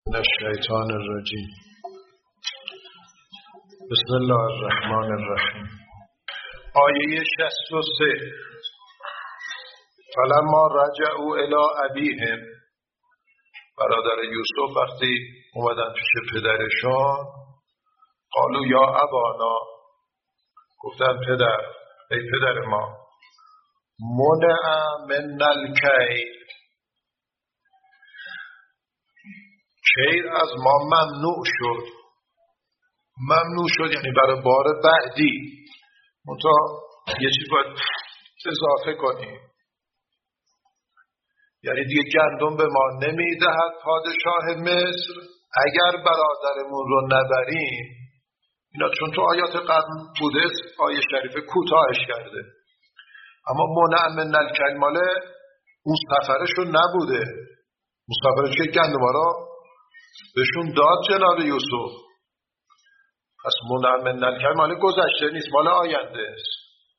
من الشیطان الرجیم. بسم الله الرحمن الرحیم. آیه 63. فلما رجعوا الی ابیهم، برادر یوسف وقتی اومدن پیش پدرشان، قالوا یا ابانا، گفتن پدر، ای پدر ما، منع من الکیل، کیل از ما ممنوع شد. ممنوع شد یعنی برای بار بعدی. منتها یه چیز باید اضافه کنیم، یعنی دیگه گندم به ما نمیدهد پادشاه مصر اگر برادرمون رو نبریم. اینا چون تو آیات قبل بوده، آیه شریفه کوتاهش کرده، اما منع من الکیل مال اون سفرشون نبوده. اون سفرش که گندم رو بهشون داد جناب یوسف. پس منع من الکیل مال گذشته نیست، مال آینده است.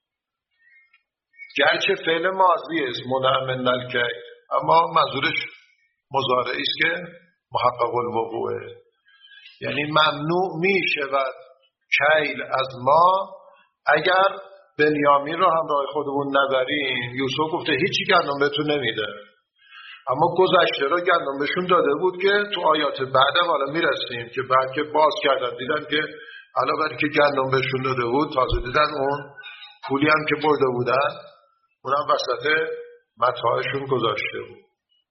گرچه فعل ماضی است منع من الکیل، اما منظورش مضارعی است که محقق الوقوعه، یعنی ممنوع می شود کیل از ما اگر بنیامین رو همراه خودمون نبریم. یوسف گفته هیچی گندم بهتون نمیده، اما گذشته رو گندم بهشون داده بود که تو آیات بعدم حالا میرسیم که بعد که باز کردن دیدن که علاوه بر که گندم بهشون داده بود، تازه دیدن اون پولی هم که برده بودن اونم وسط متاعشون گذاشته بود.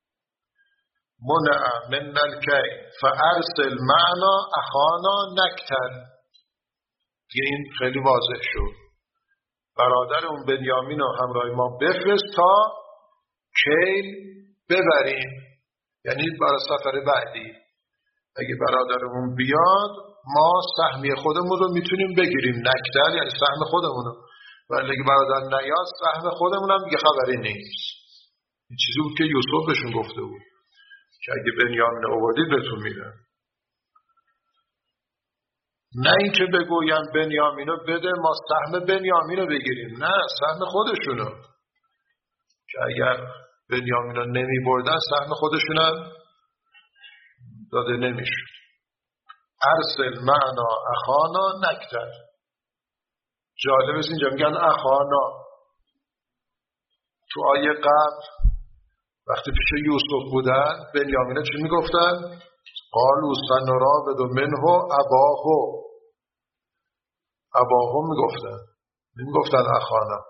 منع من الکیل فارسل معنا اخانا نکتل. این خیلی واضح شد. برادر اون بنیامین رو همراه ما بفرست تا کیل ببریم، یعنی برای سفر بعدی اگه برادرمون بیاد ما سهمی خودمون رو میتونیم بگیریم. نکتل یعنی سهم خودمون رو، ولی اگه برادر نیاد سهم خودمون هم دیگه خبری نیست. این چیزی بود که یوسف بهشون گفته بود که اگه بنیامین آوردید بهتون میدن. نه اینکه بگویم بنیامینو بده ما سهم بنیامینو بگیریم، نه، سهم خودشونو، که اگر بنیامینو نمی بردن سهم خودشونم داده نمیشد. ارسل معنا اخانا نکتر. جالب است اینجا میگن اخانا. تو آیه قبل وقتی پیش یوسف بودن بنیامینه چی میگفتن؟ قالوا سنراود منه اباهو میگفتن، نمیگفتن اخانا،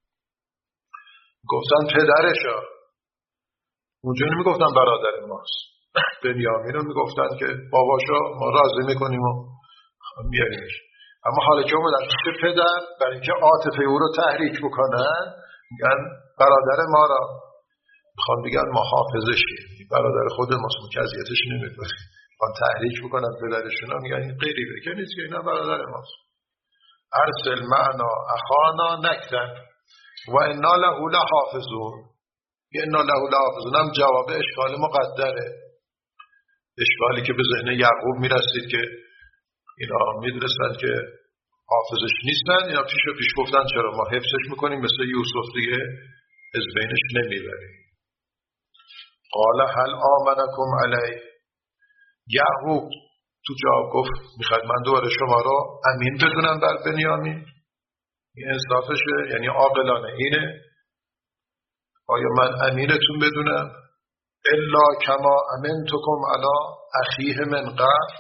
گفتن پدرشا. اونجا نمیگفتن برادر ماست. بنیامین رو میگفتن که باباشا ما راضی میکنیم و میاریمش. اما حالا که اومدن پیش پدر برای اینکه عاطفه او رو تحریک بکنن میگن برادر ما را میخوان بگن ما حافظش کنیم، برادر خود ماست، مکذیتش نمیکنیم، میخوان تحریک بکنن پدرشون ها، میگن این غیری که نیست که اینا برادر ماست. ارسل معنا اخانا نکتر و انا له لحافظون. انا له لحافظون هم جواب اشکال مقدره، اشکالی که به ذهن یعقوب میرسید که اینا میدرسن که حافظش نیستن. اینا پیش گفتن چرا ما حفظش میکنیم، مثل یوسف دیگه از بینش نمیبریم. قال هل آمنکم علی. یعقوب تو جواب گفت میخواد من دوباره شما رو امین بدونم بر بنیامین. این انصافشه، یعنی عاقلانه اینه. آیا من امینتون بدونم؟ الا کما امنتکم علی اخیه من قبل،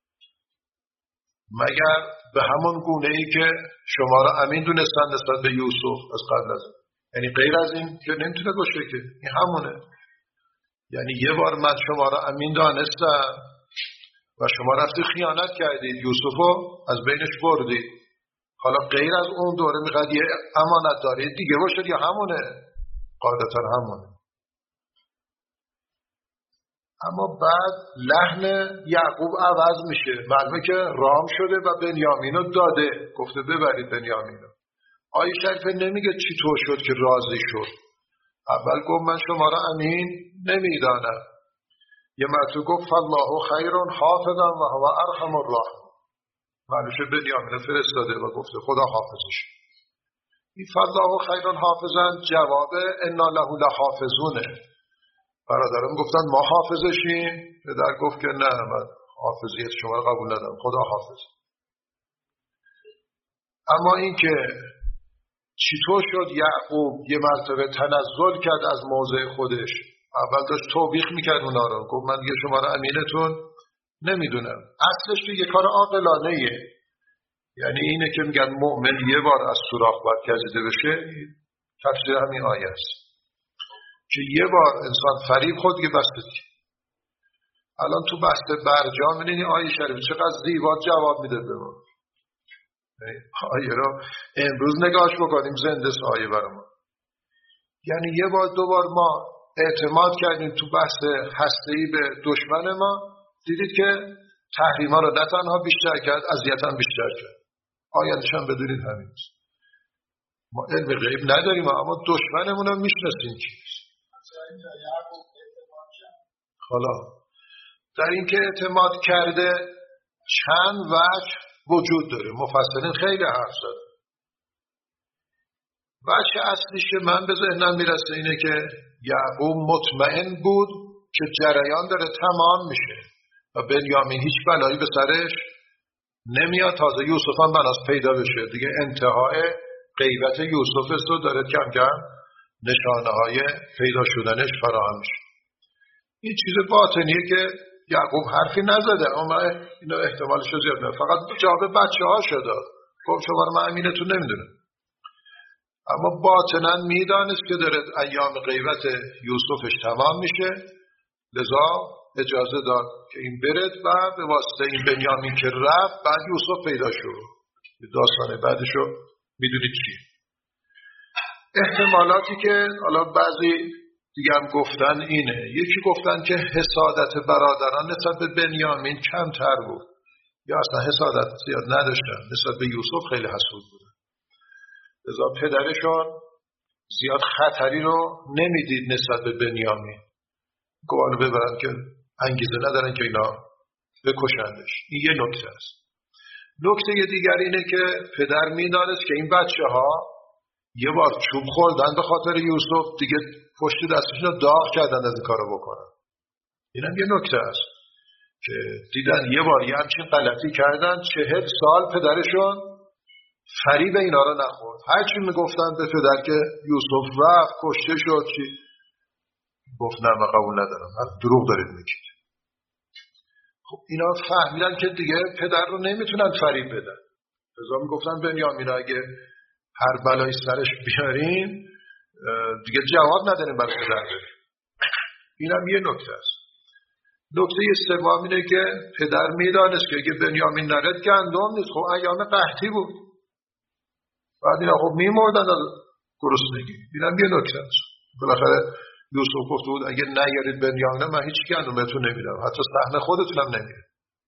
مگر به همون گونه ای که شما را امین دونستن نسبت به یوسف از قبل از، یعنی غیر از این که نمیتونه باشه که این همونه. یعنی یه بار من شما را امین دانستم و شما رفتی خیانت کردید، یوسفو از بینش بردید. حالا غیر از اون دوره میخواد یه امانت دارید دیگه باشه یا همونه؟ قاعدتا همونه. اما بعد لحن یعقوب عوض میشه، معلومه که رام شده و بنیامینو داده، گفته ببرید بنیامینو. آیه شریفه نمیگه چی طور شد که راضی شد. اول گفت من شما را امین نمیدانم. یه مرتبه گفت فالله خیر حافظا و هو ارحم الراحمین. معلومه بنیامینو فرستاده و گفته خدا حافظش. این فالله خیر حافظا جواب انا له لحافظونه. برادرم گفتن ما حافظشیم. پدر گفت که نه، من حافظیت شما رو قبول ندارم، خدا حافظ. اما این که چطور شد یعقوب یه مرتبه تنزل کرد از موضع خودش، اول داشت توبیخ میکرد اونا رو، گفت من دیگه شما رو امینتون نمیدونم. اصلش تو یه کار عاقلانه‌ایه. یعنی اینه که میگن مؤمن یه بار از سوراخ باید گزیده بشه، تفسیر همین آیه است که یه بار انسان فریب خود دیگه بسته. الان تو بحث برجام می‌بینی آیه شریف چقدر زیبا جواب میده به ما. آیه رو امروز نگاهش بکنیم، زنده آیه برام. یعنی یه بار دو بار ما اعتماد کردیم تو بحث هسته‌ای به دشمن ما، دیدید که تحریما رو نه تنها بیشتر کرد، اذیت هم بیشتر کرد. آیندش هم بدونید همین است. ما علم غیب نداریم اما دشمنمون رو میشناسیم کیست. حالا در این که اعتماد کرده چند وجه وجود داره، مفسرین خیلی حرف زدن. وجه اصلیش که من به ذهنم میرسه اینه که یعقوب مطمئن بود که جریان داره تمام میشه و بنیامین هیچ بلایی به سرش نمیاد. تازه یوسف هم بناس پیدا بشه دیگه، انتهای غیبت یوسف است و داره کم کم نشانه های پیدا شدنش فراهم میشه. این چیز باطنیه که یعقوب حرفی نزده، اما اینو احتمالش رو زیاد نه، فقط جواب بچه ها شده. گفت شما رو من امینتون نمیدونم. اما باطناً میدانست که داره ایام غیبت یوسفش تمام میشه، لذا اجازه داد که این برد و به واسطه این بنیامین که رفت بعد یوسف پیدا شد. داستان بعدشو میدونید چی. احتمالاتی که حالا بعضی دیگه هم گفتن اینه، یکی گفتن که حسادت برادران نسبت به بنیامین کمتر بود یا اصلا حسادت زیاد نداشتن، نسبت به یوسف خیلی حسود بودن، لذا پدرشون زیاد خطری رو نمیدید نسبت به بنیامین، گوانو ببرن که انگیزه ندارن که اینا بکشندش. این یه نکته است. نکته دیگر اینه که پدر میدانست که این بچه ها یه بار چوب خوردن به خاطر یوسف، دیگه پشت دستشون رو داغ کردن از این کارو بکنن. اینم یه نکته است که دیدن یه بار یه همچین غلطی کردن، 40 سال پدرشون فریب اینا رو نخورد. هرچی میگفتن به پدر که یوسف رفت کشته شد چی، گفت نه من قبول ندارم، دروغ دارید میگید. خب اینا فهمیدن که دیگه پدر رو نمیتونن فریب بدن، لذا میگفتن بنیامین اگه هر بلایی سرش بیاریم دیگه جواب نداریم برای پدر بریم. اینم یه نکته است. نکته سوم اینه که پدر میدانست که اگه بنیامین نرد گندم نیست. خب ایام قحطی بود، بعد اینا خب میمردن از گرسنگی. اینم یه نکته است. بالاخره یوسف گفت بود اگه نیارید بنیامین من هیچ گندمتون نمیدم، حتی سهم خودتونم نمیدم.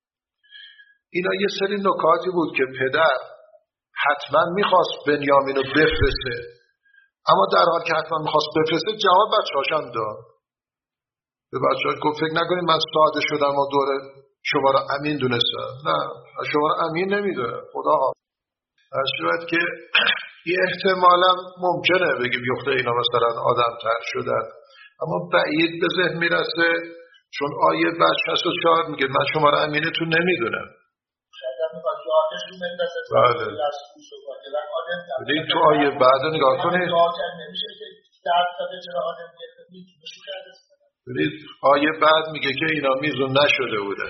اینا یه سری نکاتی بود که پدر حتما میخواست بنیامین رو بفرسته، اما در حال که حتما میخواست بفرسته جواب بچه‌هاشم داد. به بچه‌هاش گفت فکر نکنید من ساده شدم و دوره شما رو امین دونستم. نه، شما رو امین نمیدونم، خدا ها. از شاید که یه احتمالا ممکنه بگیم یخته اینا مثلا آدم تر شدن، اما بعید به ذهن میرسه، چون آیه بعد 64 میگه من شما رو امینتون نمیدونم. بله. تو آیه بعد نگاه کنید، آیه بعد میگه که اینا میزون نشده بودن.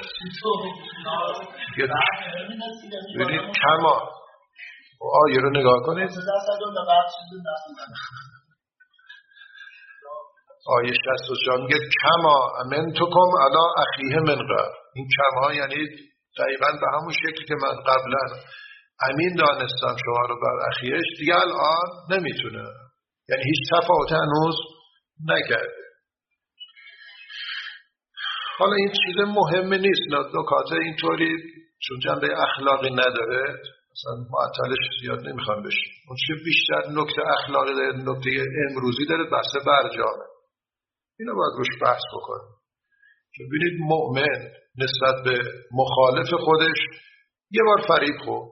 ببینید کما آیه رو نگاه کنید، آیه 64 میگه کما امنتکم علی اخیه من قبل. این کما یعنی دقیقاً به همون شکلی که من قبلا امین دانستم شما رو بر اخیهش، دیگه الان نمیتونه، یعنی هیچ تفاوت هنوز نکرده. حالا این چیز مهمه نیست، نکات اینطوری چون جنبه اخلاقی نداره مثلا معطلش زیاد نمیخوام بشیم. اون چیز بیشتر نکته اخلاقی داره، نکته امروزی داره، بحث برجامه. اینو باید روش بحث بکنیم که ببینید مؤمن نسبت به مخالف خودش یه بار فریب خورد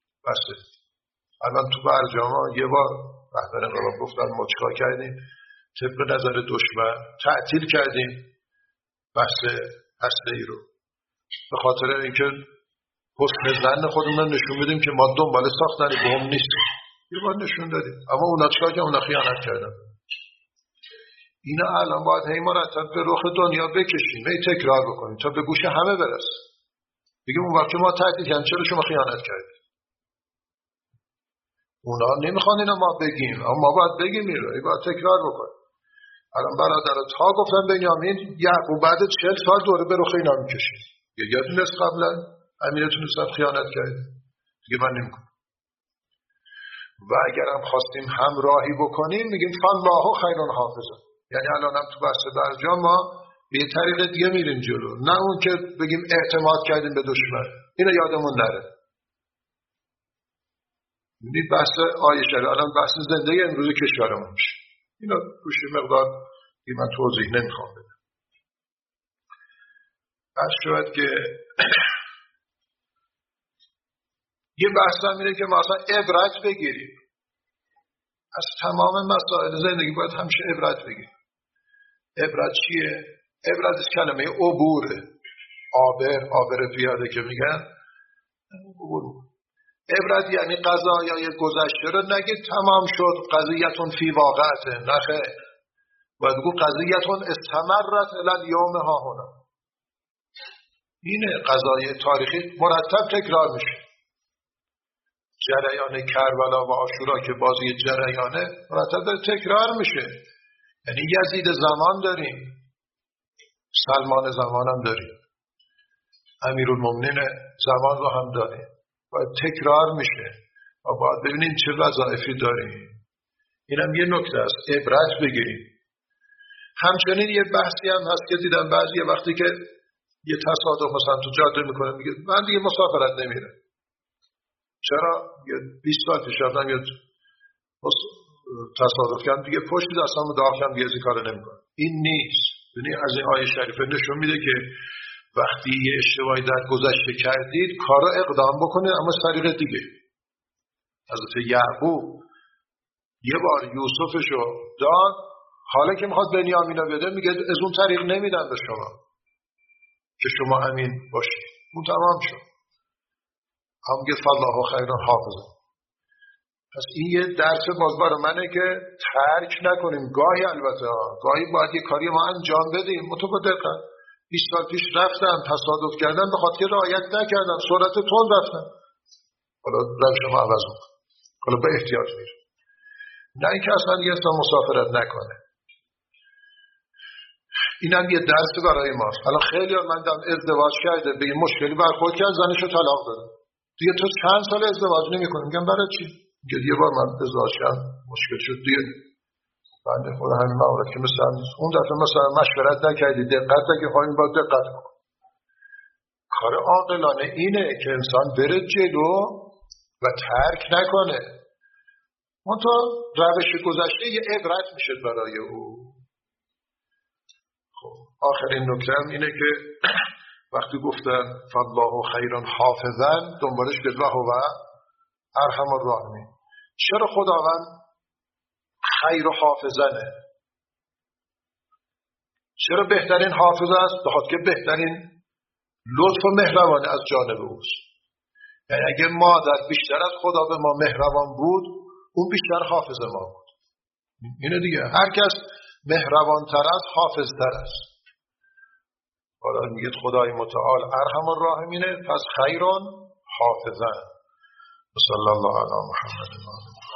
بسه. الان تو برجامه یه بار رهبر انقلاب گفتن ما چیکار کردیم؟ طبق نظر دشمن تعطیل کردیم بحث هسته‌ای رو به خاطر اینکه حسن ظن خودمون نشون بدیم که ما دنبال ساختن بمب نیستیم. یه بار نشون دادیم، اما اونا چیکار کردن؟ اونا خیانت کردن. اینا الان باید هی مرتب به رخ دنیا بکشیم، هی تکرار بکنیم تا به گوش همه برسه. بگیم اون وقت ما تعطیل کردیم چرا شما خیانت کردید؟ اونا نمیخوان اینا ما بگیم، اما ما باید بگیم این رو، باید تکرار بکنیم. الان برادرها تا گفتن بنیامین یعقوب بعد 40 سال دوره به رخ اینا میکشید. یادتون از قبلا امیرتون صاحب خیانت کرد، دیگه من نمیکنم. و اگرم خواستیم همراهی بکنیم میگیم فالله خیر حافظ. یعنی الان هم تو بحث برجام ما به یه طریق دیگه میریم جلو، نه اون که بگیم اعتماد کردیم به دشمن. اینو یادمون نره. این بحث آیه شریعه الان بحث زندگی امروز کشورمون میشه. اینو روش مقدار که من توضیح نمیخوام بدم. بس شاید که یه بحث هم اینه که ما اصلا عبرت بگیریم از تمام مسائل زندگی. باید همیشه عبرت بگیریم. عبرت چیه؟ عبرت از کلمه عبوره. عابر پیاده که میگن عبور. عبرت یعنی قضایای گذشته رو نگید تمام شد قضیتون فی واقعته، نخه باید بگو قضیتون استمرت الی الیوم ها هنا. اینه قضای تاریخی مرتب تکرار میشه. جریان کربلا و عاشورا که بازی جریانه مرتب تکرار میشه. یعنی یزید زمان داریم، سلمان زمان هم داریم، امیرالمومنین زمان رو هم داریم. باید تکرار میشه و باید ببینیم چه وظایفی داریم. اینم یه نکته است، عبرت بگیریم. همچنین یه بحثی هم هست که دیدم بعضی وقتی که یه تصادف مثلا تو جاده میکنه میگه من دیگه مسافرت نمیرم. چرا؟ یه 20 سال پیش رفتم یه تصادف کردم دیگه پشت دستم رو داغ کردم دیگه از این کار نمیکنم. این نیست. یعنی از این آیه شریفه نشون میده که وقتی یه اشتباهی در گذشته کردید کارو اقدام بکنید اما طریق دیگه. حضرت یعقوب یه بار یوسفشو داد، حالا که میخواد بنیامینو بده میگه از اون طریق نمیدن به شما که شما امین باشید. اون تمام شد. هم میگه فالله خیر حافظ. پس این یه درس باز برای منه که ترک نکنیم. گاهی البته گاهی باید یه کاری ما انجام بدیم. تو با دقت 20 سال پیش رفتم تصادف کردم به خاطر رعایت نکردم، سرعت تند رفتم، حالا روش ما عوض میکنم، حالا به احتیاط میرم. نه اینکه اصلا یه اصلا مسافرت نکنه. اینم یه درس برای ماست. الان خیلی من دارم ازدواج کرده به این مشکلی برخورد کرد زنشو طلاق داده. دیگه تو چند سال ازدواج نمی‌کنی؟ میگم برای چی؟ میگه یه بار من ازدواج کردم مشکل شد دیگه. بنده خدا همین مورد که مثلا اون دفعه مثلا مشورت نکردی، دقت نکردی، باید دقت کن. کار عاقلانه اینه که انسان بره جلو و ترک نکنه. منتها روش گذشته یه عبرت میشه برای او. خب آخرین نکته هم اینه که وقتی گفتن فالله خیر حافظا دنبالش گفت و هو ارحم الراحمین. چرا خداوند خیر حافظنه؟ چرا بهترین حافظ است؟ بخاطر که بهترین لطف و مهربانی از جانب اوست. یعنی اگه مادر بیشتر از خدا به ما مهربان بود اون بیشتر حافظ ما بود. اینه دیگه، هر کس مهربان تر است حافظ تر است. حالا میگه خدای متعال ارحم الراحمینه، پس خیرون حافظن. صلی الله علی محمد.